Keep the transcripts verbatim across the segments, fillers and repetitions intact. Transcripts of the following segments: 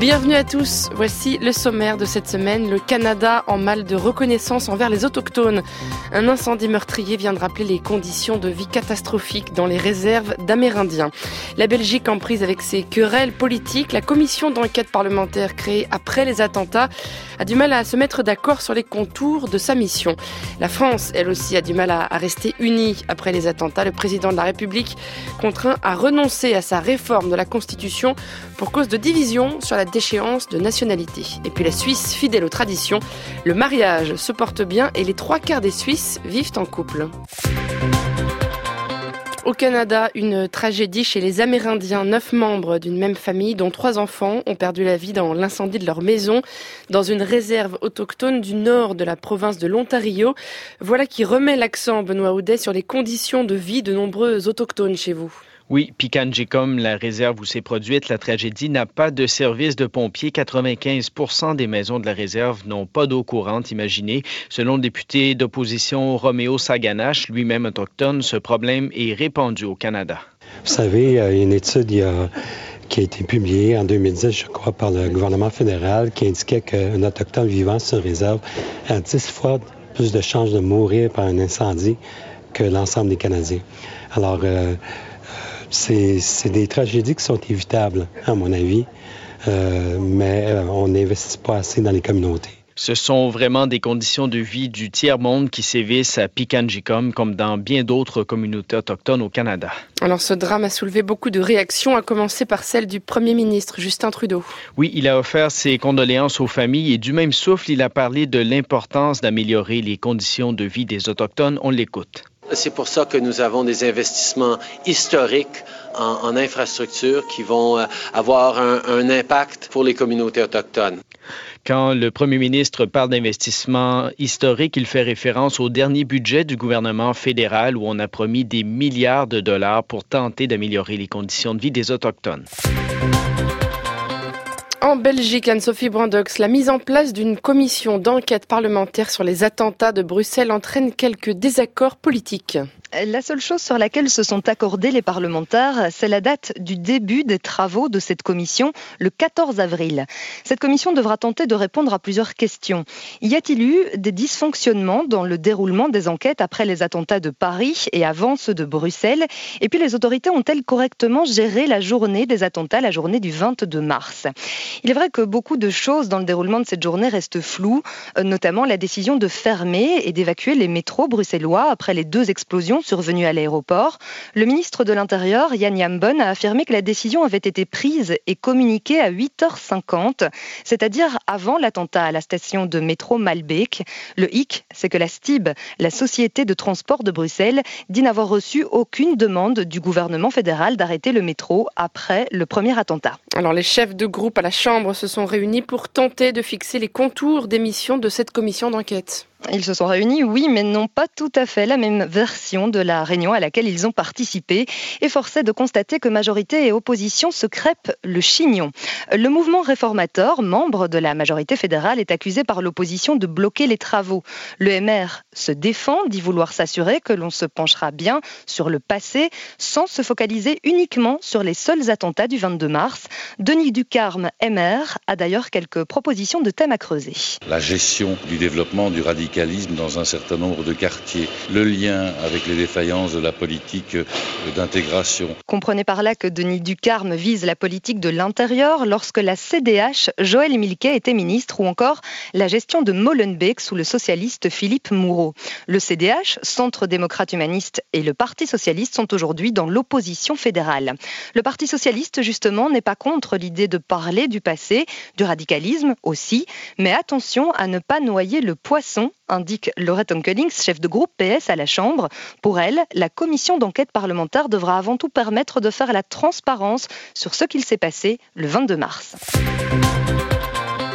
Bienvenue à tous, voici le sommaire de cette semaine. Le Canada en mal de reconnaissance envers les autochtones. Un incendie meurtrier vient de rappeler les conditions de vie catastrophiques dans les réserves d'Amérindiens. La Belgique en prise avec ses querelles politiques. La commission d'enquête parlementaire créée après les attentats a du mal à se mettre d'accord sur les contours de sa mission. La France, elle aussi, a du mal à rester unie après les attentats. Le président de la République contraint à renoncer à sa réforme de la Constitution pour cause de division sur la déchéance de nationalité. Et puis la Suisse, fidèle aux traditions, le mariage se porte bien et les trois quarts des Suisses vivent en couple. Au Canada, une tragédie chez les Amérindiens. Neuf membres d'une même famille, dont trois enfants, ont perdu la vie dans l'incendie de leur maison dans une réserve autochtone du nord de la province de l'Ontario. Voilà qui remet l'accent, Benoît Houdet, sur les conditions de vie de nombreux autochtones chez vous. Oui, Pikangikum, la réserve où s'est produite la tragédie, n'a pas de service de pompiers. quatre-vingt-quinze pour cent des maisons de la réserve n'ont pas d'eau courante, imaginez. Selon le député d'opposition Roméo Saganache, lui-même autochtone, ce problème est répandu au Canada. Vous savez, il y a une étude il y a, qui a été publiée en deux mille dix, je crois, par le gouvernement fédéral, qui indiquait qu'un autochtone vivant sur une réserve a dix fois plus de chances de mourir par un incendie que l'ensemble des Canadiens. Alors, euh, C'est, c'est des tragédies qui sont évitables, à mon avis, euh, mais euh, on n'investit pas assez dans les communautés. Ce sont vraiment des conditions de vie du tiers-monde qui sévissent à Pikangikum, comme dans bien d'autres communautés autochtones au Canada. Alors ce drame a soulevé beaucoup de réactions, à commencer par celle du Premier ministre Justin Trudeau. Oui, il a offert ses condoléances aux familles et du même souffle, il a parlé de l'importance d'améliorer les conditions de vie des Autochtones. On l'écoute. C'est pour ça que nous avons des investissements historiques en, en infrastructures qui vont avoir un, un impact pour les communautés autochtones. Quand le premier ministre parle d'investissement historique, il fait référence au dernier budget du gouvernement fédéral où on a promis des milliards de dollars pour tenter d'améliorer les conditions de vie des Autochtones. En Belgique, Anne-Sophie Brandox, la mise en place d'une commission d'enquête parlementaire sur les attentats de Bruxelles entraîne quelques désaccords politiques. La seule chose sur laquelle se sont accordés les parlementaires, c'est la date du début des travaux de cette commission, le quatorze avril. Cette commission devra tenter de répondre à plusieurs questions. Y a-t-il eu des dysfonctionnements dans le déroulement des enquêtes après les attentats de Paris et avant ceux de Bruxelles? Et puis les autorités ont-elles correctement géré la journée des attentats, la journée du vingt-deux mars? Il est vrai que beaucoup de choses dans le déroulement de cette journée restent floues, notamment la décision de fermer et d'évacuer les métros bruxellois après les deux explosions survenu à l'aéroport. Le ministre de l'Intérieur, Jan Jambon, a affirmé que la décision avait été prise et communiquée à huit heures cinquante, c'est-à-dire avant l'attentat à la station de métro Malbeek. Le hic, c'est que la S T I B, la Société de transport de Bruxelles, dit n'avoir reçu aucune demande du gouvernement fédéral d'arrêter le métro après le premier attentat. Alors les chefs de groupe à la Chambre se sont réunis pour tenter de fixer les contours des missions de cette commission d'enquête. Ils se sont réunis, oui, mais n'ont pas tout à fait la même version de la réunion à laquelle ils ont participé. Et force est de constater que majorité et opposition se crêpent le chignon. Le mouvement réformateur, membre de la majorité fédérale, est accusé par l'opposition de bloquer les travaux. Le M R se défend, dit vouloir s'assurer que l'on se penchera bien sur le passé, sans se focaliser uniquement sur les seuls attentats du vingt-deux mars. Denis Ducarme, M R, a d'ailleurs quelques propositions de thèmes à creuser. La gestion du développement du radicalisme dans un certain nombre de quartiers, le lien avec les défaillances de la politique d'intégration. Comprenez par là que Denis Ducarme vise la politique de l'intérieur lorsque la C D H, Joël Milquet, était ministre, ou encore la gestion de Molenbeek sous le socialiste Philippe Moureau. Le C D H, Centre démocrate humaniste, et le Parti socialiste sont aujourd'hui dans l'opposition fédérale. Le Parti socialiste, justement, n'est pas contre l'idée de parler du passé, du radicalisme aussi, mais attention à ne pas noyer le poisson, indique Laurette Onkelings, chef de groupe P S à la Chambre. Pour elle, la commission d'enquête parlementaire devra avant tout permettre de faire la transparence sur ce qu'il s'est passé le vingt-deux mars.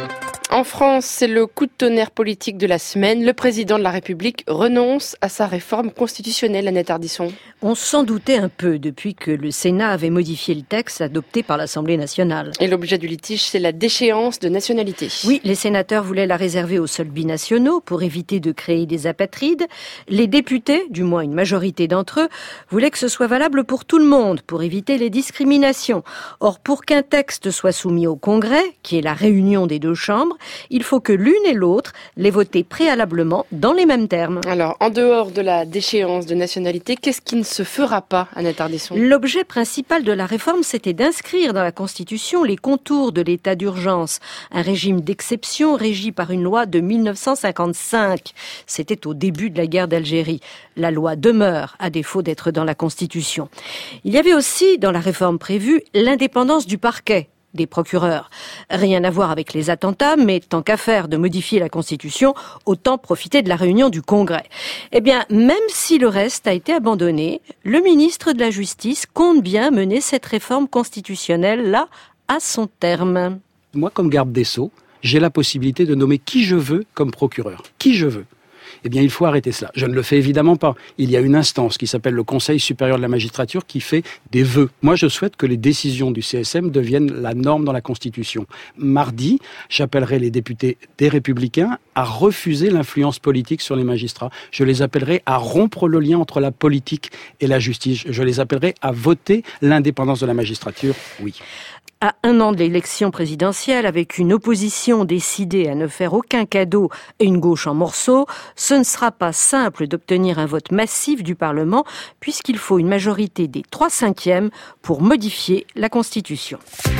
En France, c'est le coup de tonnerre politique de la semaine. Le président de la République renonce à sa réforme constitutionnelle, Annette Ardisson. On s'en doutait un peu depuis que le Sénat avait modifié le texte adopté par l'Assemblée nationale. Et l'objet du litige, c'est la déchéance de nationalité. Oui, les sénateurs voulaient la réserver aux seuls binationaux pour éviter de créer des apatrides. Les députés, du moins une majorité d'entre eux, voulaient que ce soit valable pour tout le monde, pour éviter les discriminations. Or, pour qu'un texte soit soumis au Congrès, qui est la réunion des deux chambres, il faut que l'une et l'autre l'aient voté préalablement dans les mêmes termes. Alors, en dehors de la déchéance de nationalité, qu'est-ce qui ne se fera pas, Annette Ardisson ? L'objet principal de la réforme, c'était d'inscrire dans la Constitution les contours de l'état d'urgence, un régime d'exception régi par une loi de mille neuf cent cinquante-cinq. C'était au début de la guerre d'Algérie. La loi demeure, à défaut d'être dans la Constitution. Il y avait aussi, dans la réforme prévue, l'indépendance du parquet, des procureurs. Rien à voir avec les attentats, mais tant qu'à faire de modifier la Constitution, autant profiter de la réunion du Congrès. Eh bien, même si le reste a été abandonné, le ministre de la Justice compte bien mener cette réforme constitutionnelle-là à son terme. Moi, comme garde des Sceaux, j'ai la possibilité de nommer qui je veux comme procureur. Qui je veux. Eh bien, il faut arrêter cela. Je ne le fais évidemment pas. Il y a une instance qui s'appelle le Conseil supérieur de la magistrature qui fait des vœux. Moi, je souhaite que les décisions du C S M deviennent la norme dans la Constitution. Mardi, j'appellerai les députés des Républicains à refuser l'influence politique sur les magistrats. Je les appellerai à rompre le lien entre la politique et la justice. Je les appellerai à voter l'indépendance de la magistrature, oui. À un an de l'élection présidentielle, avec une opposition décidée à ne faire aucun cadeau et une gauche en morceaux, ce ne sera pas simple d'obtenir un vote massif du Parlement, puisqu'il faut une majorité des trois cinquièmes pour modifier la Constitution.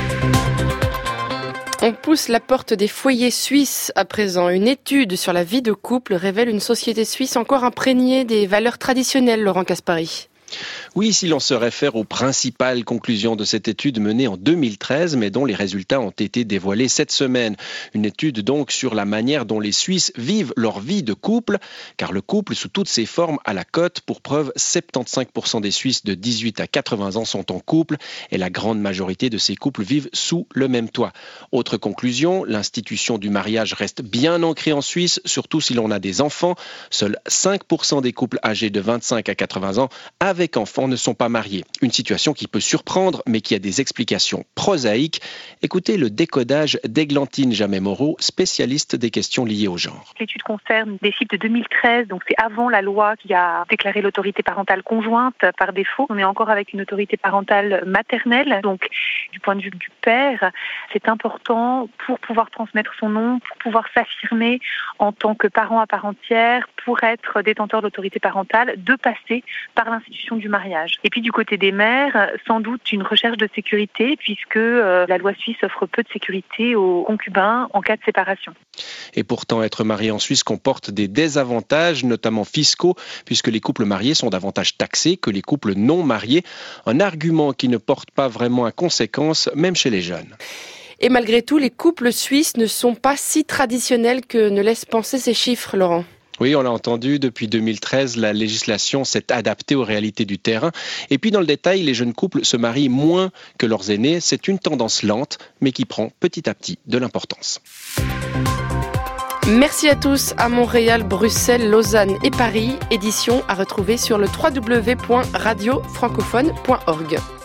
On pousse la porte des foyers suisses à présent. Une étude sur la vie de couple révèle une société suisse encore imprégnée des valeurs traditionnelles, Laurent Caspary. Oui, si l'on se réfère aux principales conclusions de cette étude menée en deux mille treize, mais dont les résultats ont été dévoilés cette semaine. Une étude donc sur la manière dont les Suisses vivent leur vie de couple, car le couple sous toutes ses formes a la cote. Pour preuve, soixante-quinze pour cent des Suisses de dix-huit à quatre-vingts ans sont en couple et la grande majorité de ces couples vivent sous le même toit. Autre conclusion, l'institution du mariage reste bien ancrée en Suisse, surtout si l'on a des enfants. Seuls cinq pour cent des couples âgés de vingt-cinq à quatre-vingts ans avec enfants ne sont pas mariés. Une situation qui peut surprendre, mais qui a des explications prosaïques. Écoutez le décodage d'Églantine Jamet-Moreau, spécialiste des questions liées au genre. L'étude concerne des chiffres de deux mille treize, donc c'est avant la loi qui a déclaré l'autorité parentale conjointe par défaut. On est encore avec une autorité parentale maternelle, donc du point de vue du père, c'est important pour pouvoir transmettre son nom, pour pouvoir s'affirmer en tant que parent à part entière, pour être détenteur d'autorité parentale, de passer par l'institution du mariage. Et puis du côté des mères, sans doute une recherche de sécurité, puisque euh, la loi suisse offre peu de sécurité aux concubins en cas de séparation. Et pourtant, être marié en Suisse comporte des désavantages, notamment fiscaux, puisque les couples mariés sont davantage taxés que les couples non mariés. Un argument qui ne porte pas vraiment à conséquence, même chez les jeunes. Et malgré tout, les couples suisses ne sont pas si traditionnels que ne laissent penser ces chiffres, Laurent. Oui, on l'a entendu, depuis deux mille treize, la législation s'est adaptée aux réalités du terrain. Et puis dans le détail, les jeunes couples se marient moins que leurs aînés. C'est une tendance lente, mais qui prend petit à petit de l'importance. Merci à tous à Montréal, Bruxelles, Lausanne et Paris. Édition à retrouver sur le w w w point radio francophone point org.